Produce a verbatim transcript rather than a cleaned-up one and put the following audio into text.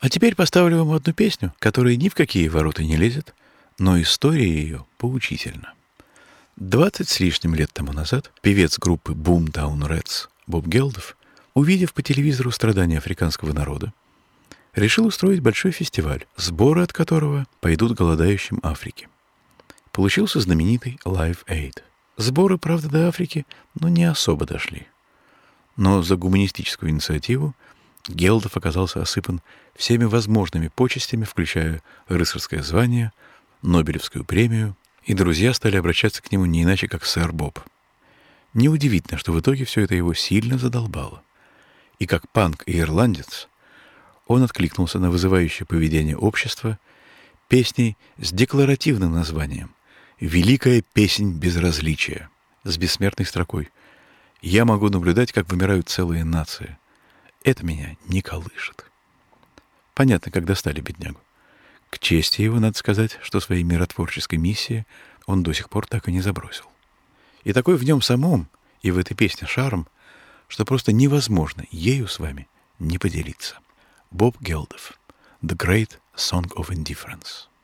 А теперь поставлю вам одну песню, которая ни в какие ворота не лезет, но история ее поучительна. Двадцать с лишним лет тому назад певец группы Boomtown Rats Боб Гелдов, увидев по телевизору страдания африканского народа, решил устроить большой фестиваль, сборы от которого пойдут голодающим Африке. Получился знаменитый Live Aid. Сборы, правда, до Африки, но не особо дошли. Но за гуманистическую инициативу Гелдов оказался осыпан всеми возможными почестями, включая рыцарское звание, Нобелевскую премию, и друзья стали обращаться к нему не иначе, как сэр Боб. Неудивительно, что в итоге все это его сильно задолбало. И как панк и ирландец он откликнулся на вызывающее поведение общества песней с декларативным названием «Великая песнь безразличия» с бессмертной строкой «Я могу наблюдать, как вымирают целые нации. Это меня не колышет». Понятно, как достали беднягу. К чести его, надо сказать, что своей миротворческой миссии он до сих пор так и не забросил. И такой в нем самом, и в этой песне шарм, что просто невозможно ею с вами не поделиться. Боб Гелдов. The Great Song of Indifference.